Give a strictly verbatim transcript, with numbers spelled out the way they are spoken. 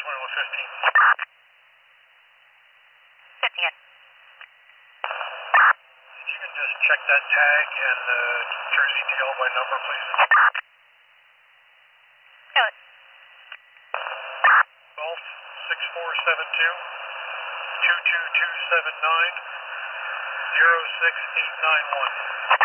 twenty-one fifteen. fifteen. You can just check that tag and uh, Jersey T L by number, please. Good. Golf six four seven two, two two two seven nine, zero six eight nine one.